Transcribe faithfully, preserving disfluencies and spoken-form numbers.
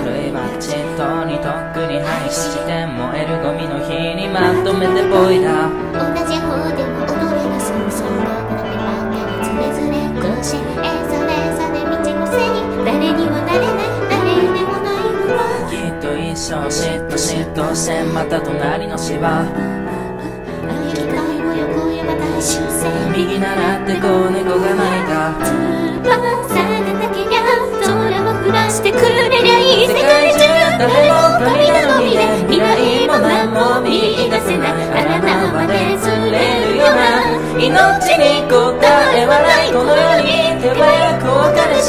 類はちっとにとっくに廃棄して燃えるゴミの日にまとめてポイだ。 同じ方でも踊れますそんなことで待ってはズレズレ更新えそれさで道のせい誰にもなれない誰でもないのはきっと一生嫉妬嫉妬してまた隣の芝右対も横へまた修正右習って子猫が泣いた。 翼がたけりゃ空を降らしてくれりゃいい世界中誰も神頼みで未来も何も見出せないあらなまでずれるような命に答えはないこの世に手早くお別れし